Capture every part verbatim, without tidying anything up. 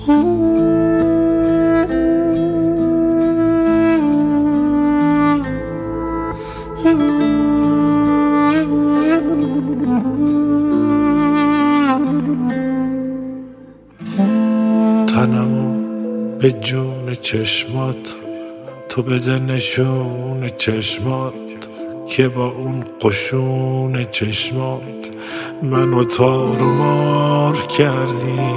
تنمو به جون چشمات تو بده نشون چشمات که با اون قشون چشمات منو تار و مار کردی.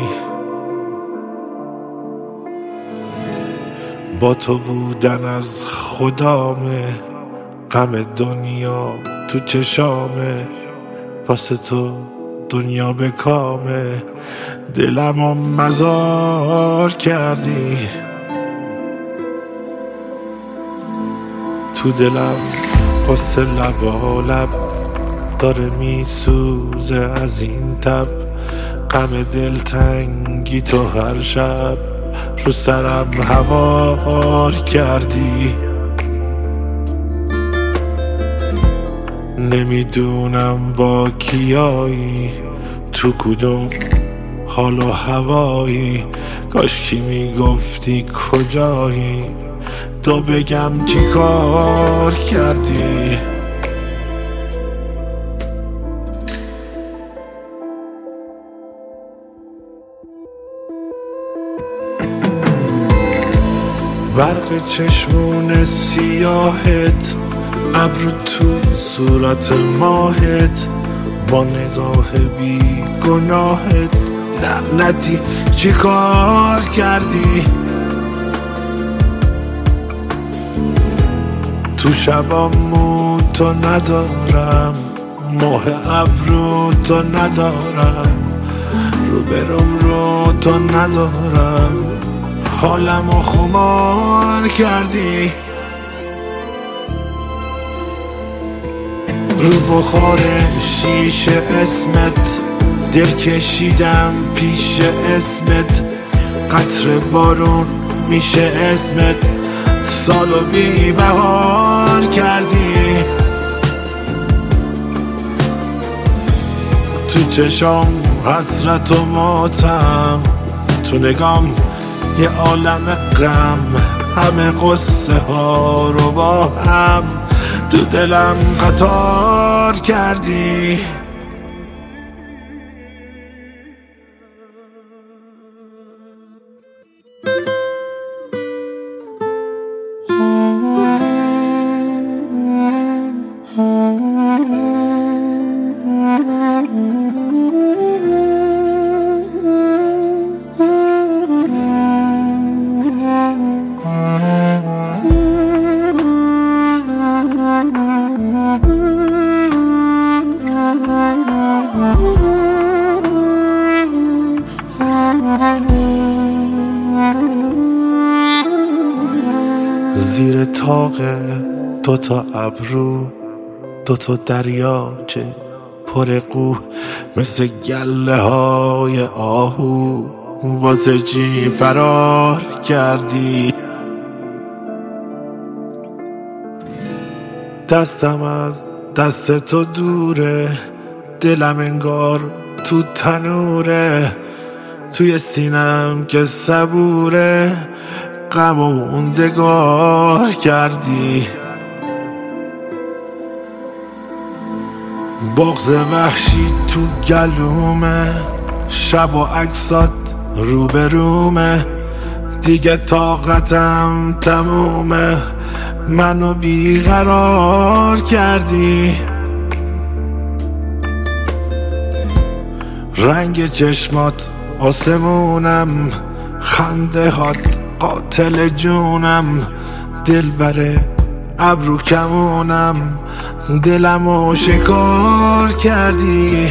با تو بودن از خدامه، غم دنیا تو چشامه، واسه تو دنیا به کامه، دلمو مزار کردی. تو دلم قصه لبا لب داره میسوزه از این تب، غم دلتنگی تو هر شب رو سرم هوار کردی. نمیدونم با کیایی، تو کدوم حال و هوایی، کاشکی میگفتی کجایی تو بگم چی کار کردی. برق چشمون سیاهت، ابرو تو صورت ماهت، با نگاه بی گناهت لعنتی چی کار کردی. تو شبامو تو ندارم، ماه ابرو تو ندارم، رو برم رو تو ندارم، حالمو خمار کردی. رو بخار شیشه اسمت دل کشیدم پیش اسمت، قطر بارون میشه اسمت، سالو بی بهار کردی. تو چشام حسرت و ماتم، تو نگام یه عالم غم، همه قصه ها رو با هم تو دلم قطار کردی. زیر طاق دوتا ابرو دوتا دریاچه پر قو، مثل گله های آهو واسه چی فرار کردی. دستم از دست تو دوره، دلم انگار تو تنوره، توی سینم که صبوره، غم و موندگار کردی. بغض وحشی تو گلومه، شب و عکسات رو به رومه، دیگه طاقتم تمومه، منو بیقرار کردی. رنگ چشمات آسمونم، خنده هات قاتل جونم، دل بره ابرو کمونم، دلمو شکار کردی.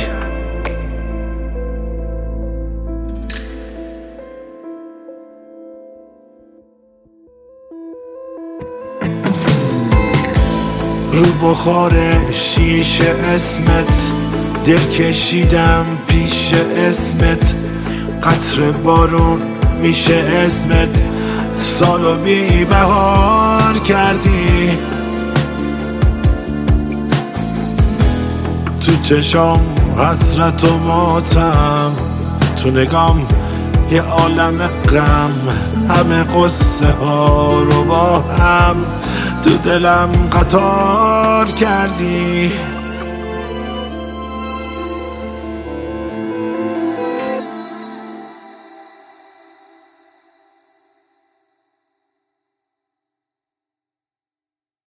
رو بخار شیشه اسمت دل کشیدم پیش اسمت، قطر بارون میشه اسمت، سالو بی بهار کردی. تو چشام حسرت و ماتم، تو نگام یه عالم غم، همه قصه ها رو با هم تو دلم قطار کردی.